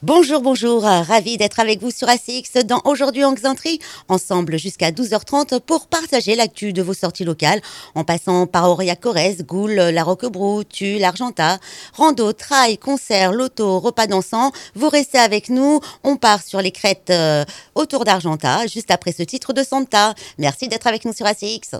Bonjour, bonjour, ravi d'être avec vous sur ACX dans Aujourd'hui en Xantrie, ensemble jusqu'à 12h30 pour partager l'actu de vos sorties locales, en passant par Aurillac-Corrèze, Goules, La Roquebrou, Tulle, Argentat, rando, trail, concert, loto, repas dansant. Vous restez avec nous, on part sur les crêtes autour d'Argentat, juste après ce titre de Santa. Merci d'être avec nous sur ACX.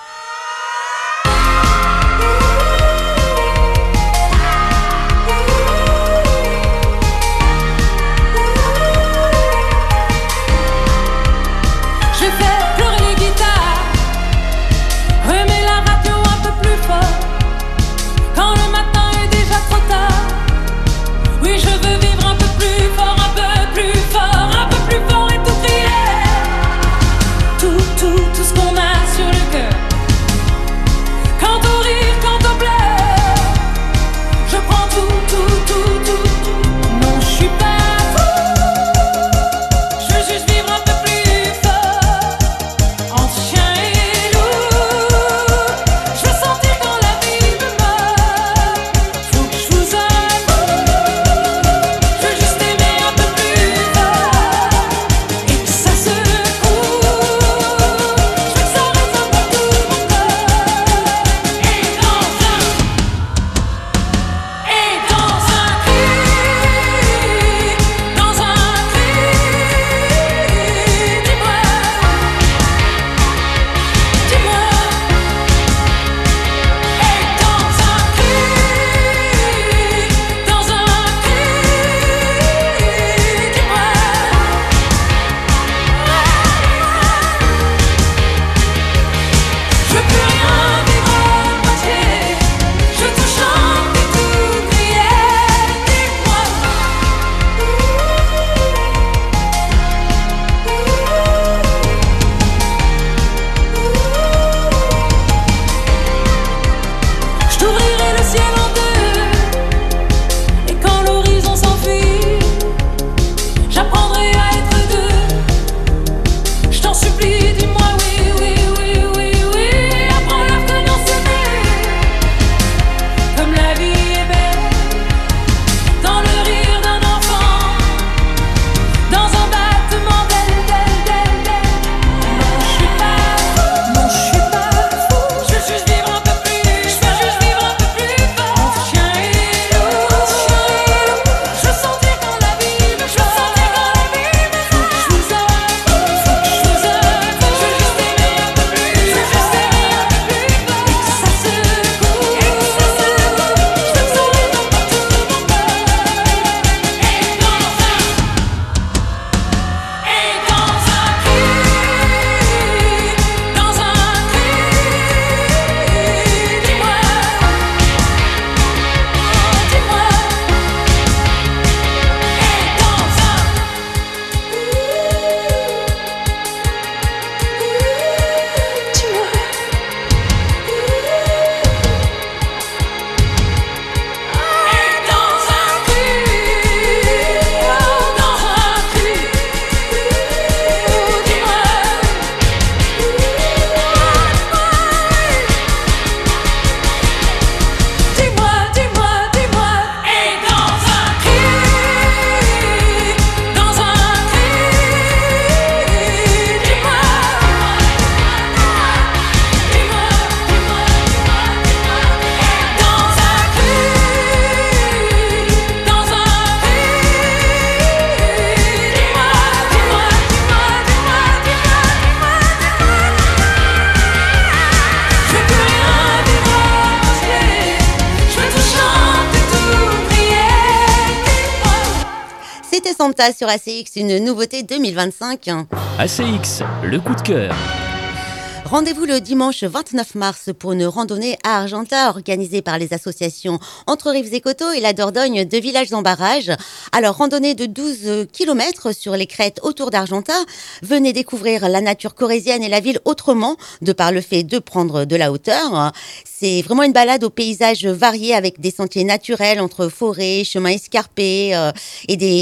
Santa sur ACX, une nouveauté 2025. ACX, le coup de cœur. Rendez-vous le dimanche 29 mars pour une randonnée à Argentat organisée par les associations Entre Rives et Coteaux et la Dordogne de Villages en Barrage. Alors, randonnée de 12 km sur les crêtes autour d'Argentat. Venez découvrir la nature corrézienne et la ville autrement, de par le fait de prendre de la hauteur. C'est vraiment une balade aux paysages variés avec des sentiers naturels entre forêts, chemins escarpés et des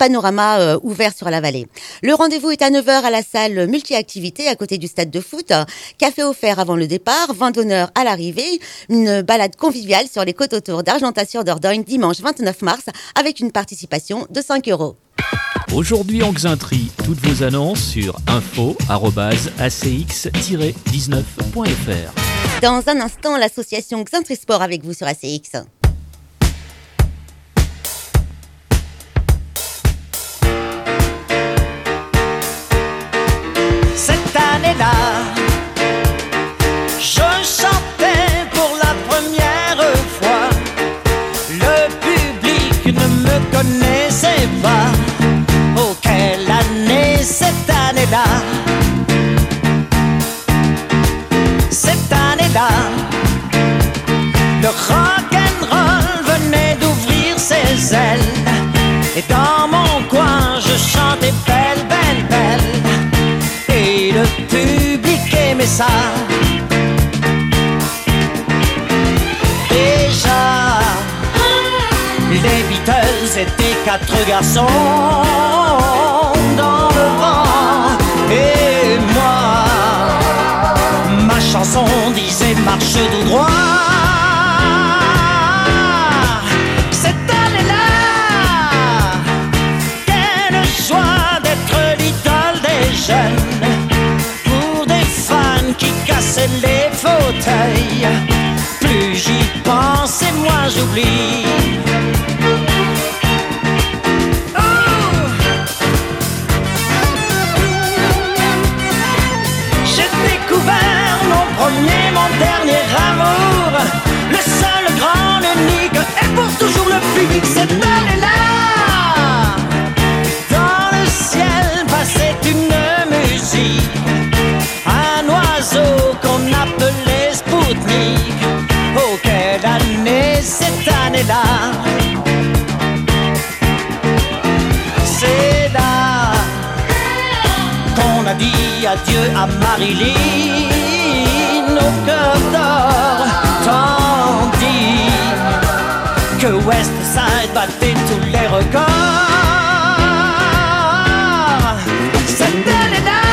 panorama ouvert sur la vallée. Le rendez-vous est à 9h à la salle multi-activité à côté du stade de foot. Café offert avant le départ, vin d'honneur à l'arrivée, une balade conviviale sur les côtes autour d'Argentat-sur-Dordogne dimanche 29 mars avec une participation de 5 €. Aujourd'hui en Xaintree, toutes vos annonces sur info@acx-19.fr. Dans un instant, l'association Xaintree Sport avec vous sur ACX. Cette année-là, je chantais pour la première fois. Le public ne me connaissait pas. Oh, quelle année cette année-là! Cette année-là, le rock'n'roll venait d'ouvrir ses ailes. Et dans mon coin, je chantais belle, belle, belle. Et le public aimait ça. Déjà, les Beatles étaient 4 garçons dans le vent. Et moi, ma chanson disait marche tout droit. Cette année-là, quelle joie d'être l'idole des jeunes. Pour des fans qui cassaient les fauteuils. Plus j'y pense et moins j'oublie. Mon dernier amour, le seul grand, unique et pour toujours le public. Cette année-là, dans le ciel passait une musique, un oiseau qu'on appelait Spoutnik. Oh, quelle année cette année-là! C'est là qu'on a dit adieu à Marilyn. Au cœur d'or, tandis que West Side battait tous les records. Cette année-là,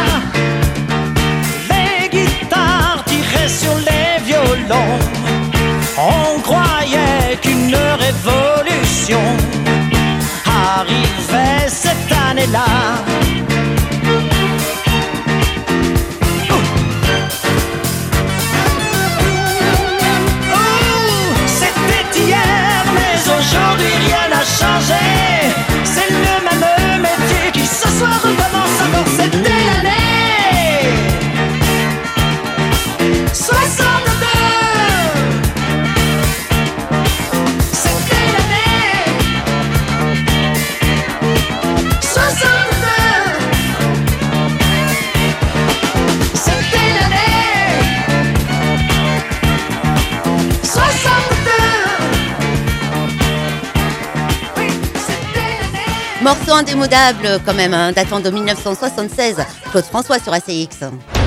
les guitares tiraient sur les violons. On croyait qu'une révolution arrivait cette année-là. Aujourd'hui rien n'a changé, c'est le même métier qui ce soir recommence encore. C'était l'année 62. C'était l'année 62. C'était l'année 62. Morceau indémodable quand même, datant de 1976. Claude François sur ACX.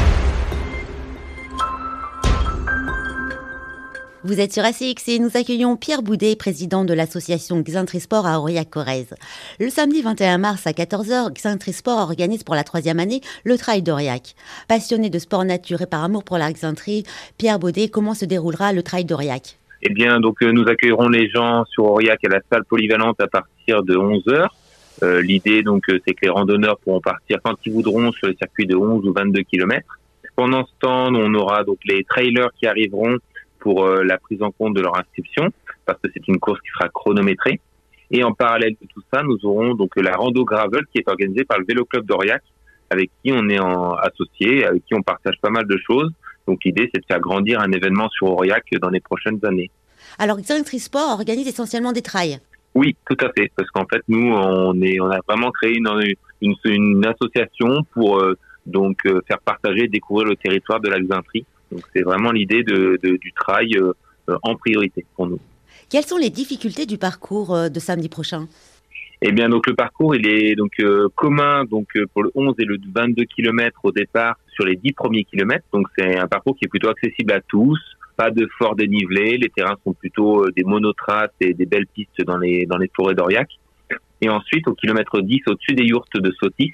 Vous êtes sur ACX et nous accueillons Pierre Boudet, président de l'association Xaintree Sport à Aurillac-Corrèze. Le samedi 21 mars à 14h, Xaintree Sport organise pour la 3e année le Trail d'Aurillac. Passionné de sport nature et par amour pour la Xaintree, Pierre Boudet, comment se déroulera le Trail d'Aurillac ? Eh bien, donc nous accueillerons les gens sur Aurillac à la salle polyvalente à partir de 11h. L'idée, donc, c'est que les randonneurs pourront partir quand ils voudront sur les circuits de 11 ou 22 km. Pendant ce temps, on aura donc les trailers qui arriveront pour la prise en compte de leur inscription, parce que c'est une course qui sera chronométrée. Et en parallèle de tout ça, nous aurons donc la rando gravel qui est organisée par le Vélo Club d'Aurillac, avec qui on est associé, avec qui on partage pas mal de choses. Donc l'idée, c'est de faire grandir un événement sur Aurillac dans les prochaines années. Alors, Xaintree Sport organise essentiellement des trails. Oui, tout à fait, parce qu'en fait, nous, on a vraiment créé une association pour faire partager et découvrir le territoire de la Xaintree. Donc, c'est vraiment l'idée du trail en priorité pour nous. Quelles sont les difficultés du parcours de samedi prochain ? Eh bien, donc le parcours, il est donc commun pour le 11 et le 22 km au départ sur les 10 premiers kilomètres. Donc, c'est un parcours qui est plutôt accessible à tous. Pas de fort dénivelé, les terrains sont plutôt des monotraces et des belles pistes dans les forêts d'Aurillac. Et ensuite, au kilomètre 10, au-dessus des yourtes de Sotis,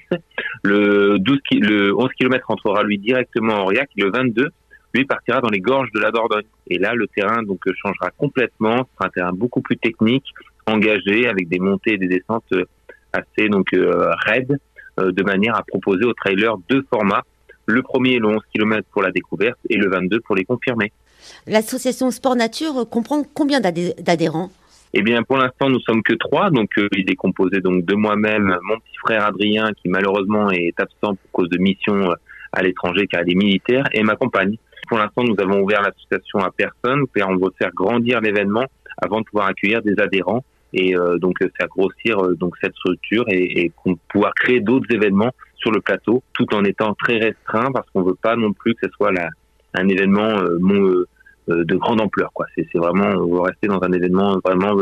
le 11 km entrera lui directement à Aurillac. Le 22, lui partira dans les gorges de la Dordogne. Et là, le terrain donc changera complètement. Ce sera un terrain beaucoup plus technique, engagé, avec des montées et des descentes assez raides, de manière à proposer aux trailers 2 formats. Le premier, le 11 km pour la découverte, et le 22 pour les confirmés. L'association Sport Nature comprend combien d'adhérents ? Eh bien, pour l'instant, nous sommes que 3. Donc, il est composé donc de moi-même, mon petit frère Adrien, qui malheureusement est absent pour cause de mission à l'étranger, car il est militaire, et ma compagne. Pour l'instant, nous avons ouvert l'association à personne, car on veut faire grandir l'événement avant de pouvoir accueillir des adhérents et faire grossir cette structure et pouvoir créer d'autres événements sur le plateau, tout en étant très restreint, parce qu'on veut pas non plus que ce soit un événement de grande ampleur, quoi. C'est vraiment, on veut rester dans un événement vraiment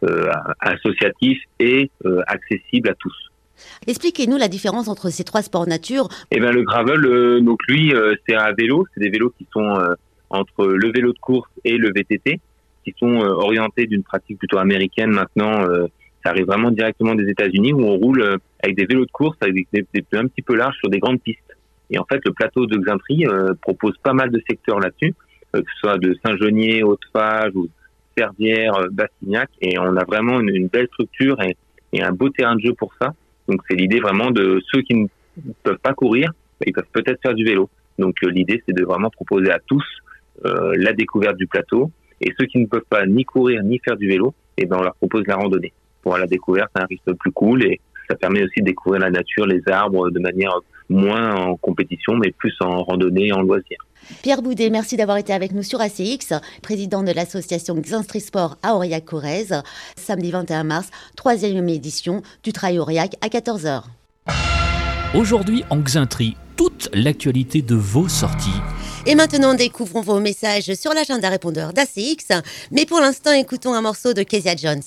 associatif et accessible à tous. Expliquez-nous la différence entre ces 3 sports nature. Eh bien, le gravel, c'est un vélo. C'est des vélos qui sont entre le vélo de course et le VTT, qui sont orientés d'une pratique plutôt américaine maintenant. Ça arrive vraiment directement des États-Unis, où on roule avec des vélos de course avec des un petit peu larges sur des grandes pistes. Et en fait, le plateau de Xaintry propose pas mal de secteurs là-dessus, que ce soit de Saint-Genier, Haute-Fage, ou Fervières, Bastignac, et on a vraiment une belle structure et un beau terrain de jeu pour ça. Donc c'est l'idée vraiment de ceux qui ne peuvent pas courir, ils peuvent peut-être faire du vélo. Donc l'idée, c'est de vraiment proposer à tous la découverte du plateau, et ceux qui ne peuvent pas ni courir ni faire du vélo, et ben on leur propose la randonnée. Pour la découverte, c'est un rythme plus cool, et ça permet aussi de découvrir la nature, les arbres, de manière moins en compétition, mais plus en randonnée et en loisir. Pierre Boudet, merci d'avoir été avec nous sur ACX, président de l'association Xaintry Sport à Aurillac-Corrèze. Samedi 21 mars, 3e édition du Trail Aurillac à 14h. Aujourd'hui en Xaintry, toute l'actualité de vos sorties. Et maintenant, découvrons vos messages sur l'agenda répondeur d'ACX. Mais pour l'instant, écoutons un morceau de Kezia Jones.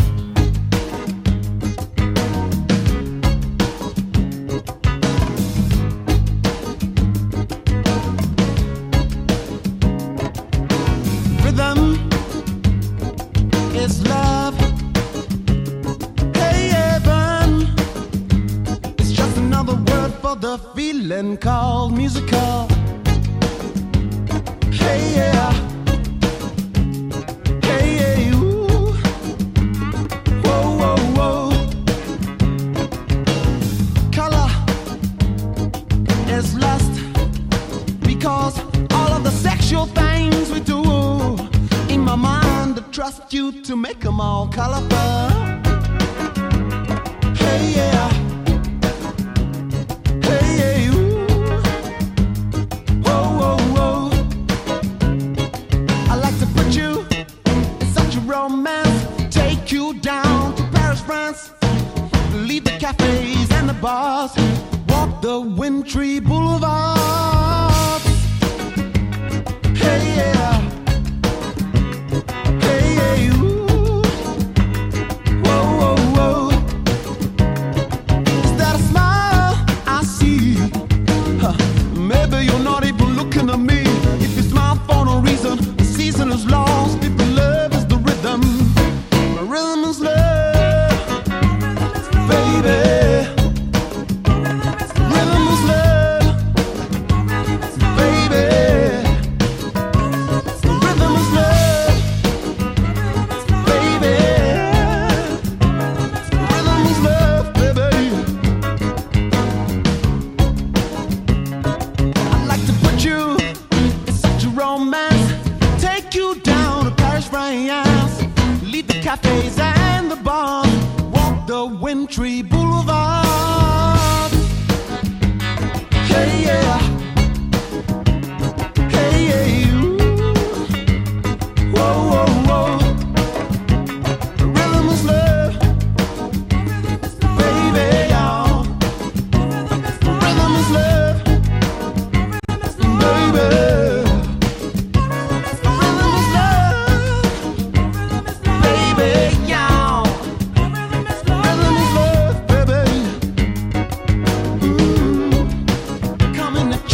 It's love, hey heaven. It's just another word for the feeling called musical. Hey yeah, hey yeah, ooh. Whoa whoa whoa. Color is lust because all of the sexual things we do in my mind. Trust you to make them all colorful. Hey yeah, hey yeah, ooh. Whoa whoa whoa. I like to put you in such a romance, take you down to Paris, France, leave the cafes and the bars, walk the wintry boulevards. Hey yeah. Cafes and the bars, walk the wintry boulevard. Hey yeah, hey yeah, ooh. Whoa whoa whoa. The rhythm is love, baby, y'all. The rhythm is love, baby. Coming to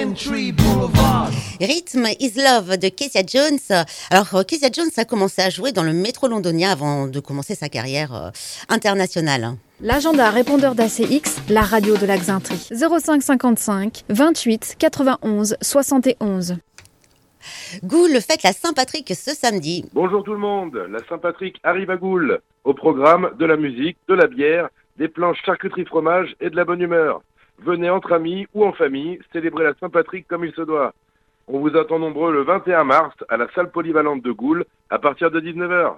Wintry Boulevard. Rhythm is Love de Kezia Jones. Alors, Kezia Jones a commencé à jouer dans le métro londonien avant de commencer sa carrière internationale. L'agenda répondeur d'ACX, la radio de la Xintri. 05 55 28 91 71. Goul fête la Saint-Patrick ce samedi. Bonjour tout le monde, la Saint-Patrick arrive à Goul. Au programme, de la musique, de la bière, des planches charcuterie fromage et de la bonne humeur. Venez entre amis ou en famille célébrer la Saint-Patrick comme il se doit. On vous attend nombreux le 21 mars à la salle polyvalente de Goul à partir de 19h.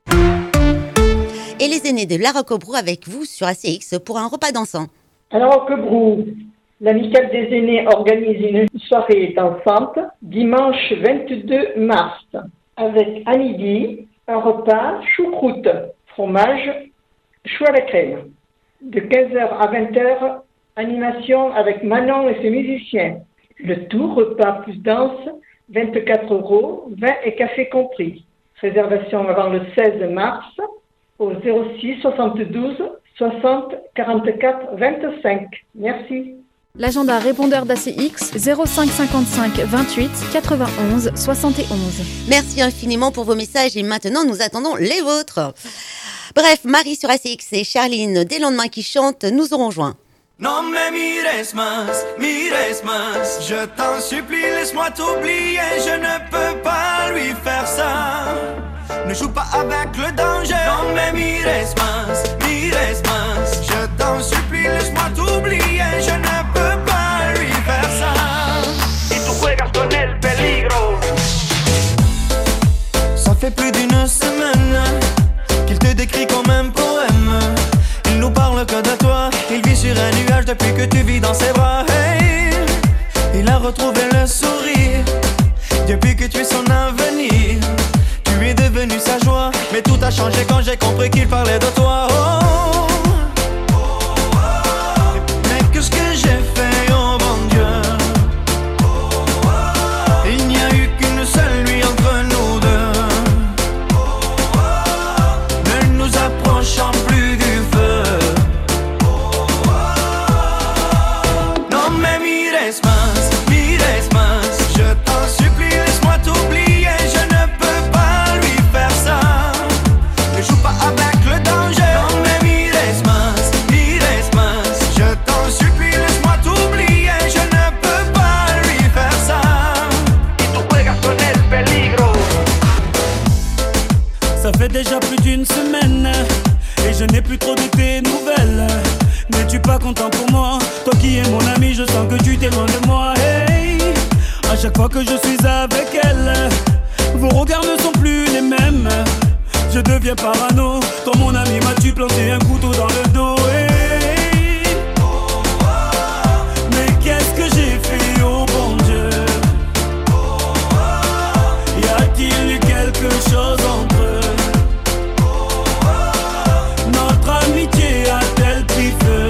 Et les aînés de La Roquebrou avec vous sur ACX pour un repas dansant. À La Roquebrou, l'Amicale des aînés organise une soirée dansante dimanche 22 mars avec à midi un repas choucroute, fromage, chou à la crème. De 15h à 20h, animation avec Manon et ses musiciens. Le tout repas plus danse, 24 €, vin et café compris. Réservation avant le 16 mars au 06 72 60 44 25. Merci. L'agenda répondeur d'ACX 05 55 28 91 71. Merci infiniment pour vos messages et maintenant nous attendons les vôtres. Bref, Marie sur ACX et Charline des lendemains qui chantent nous auront joints. Non mais mires más, je t'en supplie, laisse-moi t'oublier, je ne peux pas lui faire ça. Ne joue pas avec le danger. Non mais mires más, je t'en supplie, laisse-moi t'oublier, je ne peux pas lui faire ça. Y tu juegas con el peligro. Ça fait plus d'une semaine qu'il te décrit comme un poème. Il nous parle que de toi, il vit sur un nuage depuis que tu vis dans ses bras. Hey, il a retrouvé le sourire depuis que tu es son avenir. Tu es devenu sa joie, mais tout a changé quand j'ai compris qu'il parlait de toi. Oh, mais qu'est-ce que j'ai fait, oh bon Dieu. Il n'y a eu qu'une seule nuit entre nous deux. Ne nous approchons plus du feu. Non mais mires más, je t'en supplie, laisse-moi t'oublier, je ne peux pas lui faire ça. Ne joue pas avec le danger. Non mais mires más, je t'en supplie, laisse-moi t'oublier, je ne peux pas lui faire ça. Y tu juegas con el peligro. Ça fait déjà plus d'une semaine et je n'ai plus trop de tes nouvelles. N'es-tu pas content pour moi? Toi qui es mon ami, je sens que tu t'es loin de moi. Hey, à chaque fois que je suis avec elle, vos regards ne sont plus les mêmes. Je deviens parano. Toi mon ami, m'as-tu planté un couteau dans le dos? Hey, mais qu'est-ce que j'ai fait, oh bon Dieu? Y a-t-il eu quelque chose entre eux? Notre amitié a-t-elle pris feu?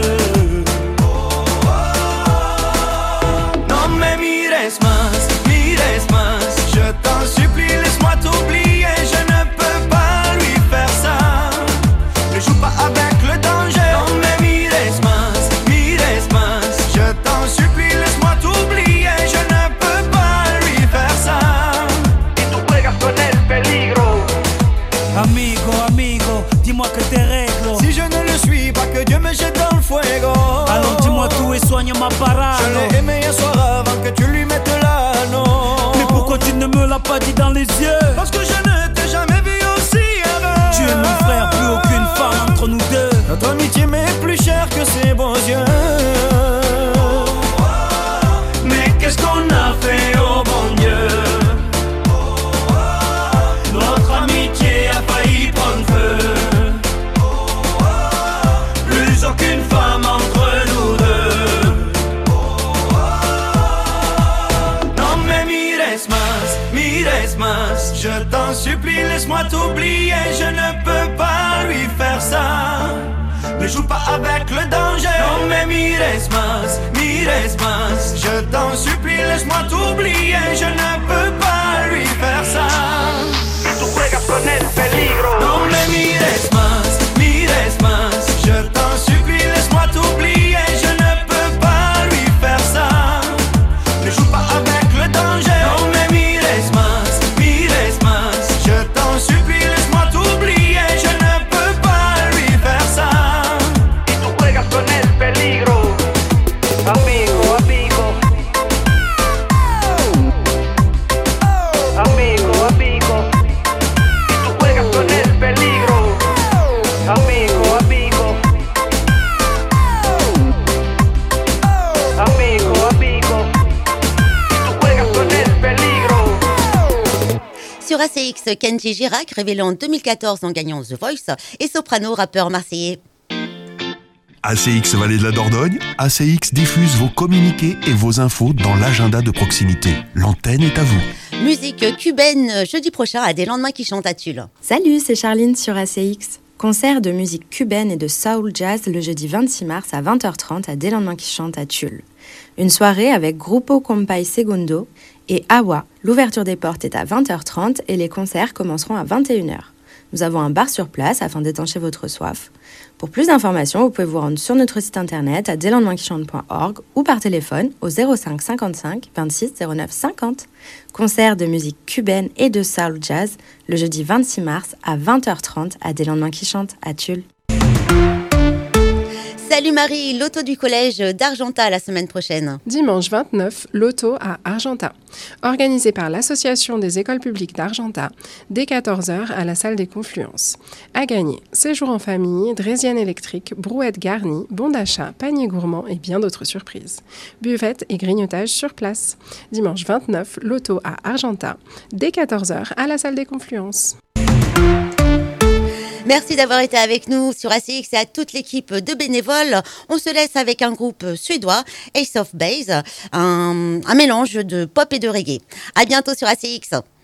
Non mais mires más, je t'en supplie, laisse-moi t'oublier, je ne peux pas lui faire ça. Ne joue pas avec le danger. Non mais mires más, je t'en supplie, laisse-moi t'oublier, je ne peux pas lui faire ça. Y tu juegas con el peligro. Amigo, dis-moi que t'es réglo. Si je ne le suis pas, que Dieu me jette dans le fuego. Alors dis-moi tout et soigne ma parano. Je l'ai aimé un soir avant que tu lui mettes l'anneau. Mais pourquoi tu ne me l'as pas dit dans les yeux? Parce que je ne t'ai jamais vu aussi heureux. Tu es mon frère, plus aucune femme entre nous deux. Notre amitié m'est plus chère que ses beaux yeux. Mais qu'est-ce qu'on a fait, oh bon Dieu? Notre amitié a failli prendre feu. Plus aucune femme entre nous deux. Non mais mires más, je t'en supplie, laisse-moi t'oublier, je ne peux pas lui faire ça. Ne joue pas avec le danger. Non mais mires más, je t'en supplie, laisse-moi t'oublier, je ne peux pas lui faire ça. Tu juegas con el peligro. Non mais mires más, je t'en supplie, laisse-moi t'oublier, je ne peux pas lui faire ça. Ne joue pas Sur ACX, Kenji Girac, révélé en 2014 en gagnant The Voice, et soprano, rappeur marseillais. ACX Vallée de la Dordogne, ACX diffuse vos communiqués et vos infos dans l'agenda de proximité. L'antenne est à vous. Musique cubaine, jeudi prochain à Des Lendemains qui chantent à Tulle. Salut, c'est Charline sur ACX. Concert de musique cubaine et de soul jazz le jeudi 26 mars à 20h30 à Des Lendemains qui chantent à Tulle. Une soirée avec Grupo Compay Segundo et Awa. L'ouverture des portes est à 20h30 et les concerts commenceront à 21h. Nous avons un bar sur place afin d'étancher votre soif. Pour plus d'informations, vous pouvez vous rendre sur notre site internet à deslendeminquischantent.org ou par téléphone au 05 55 26 09 50. Concert de musique cubaine et de soul jazz le jeudi 26 mars à 20h30 à Des Lendemains qui chantent à Tulle. Salut Marie, l'auto du collège d'Argentat la semaine prochaine. Dimanche 29, l'auto à Argentat. Organisé par l'Association des écoles publiques d'Argentat, dès 14h à la salle des Confluences. À gagner, séjour en famille, draisienne électrique, brouette garnie, bon d'achat, panier gourmand et bien d'autres surprises. Buvette et grignotage sur place. Dimanche 29, l'auto à Argentat, dès 14h à la salle des Confluences. Merci d'avoir été avec nous sur ACX et à toute l'équipe de bénévoles. On se laisse avec un groupe suédois, Ace of Base, un mélange de pop et de reggae. À bientôt sur ACX.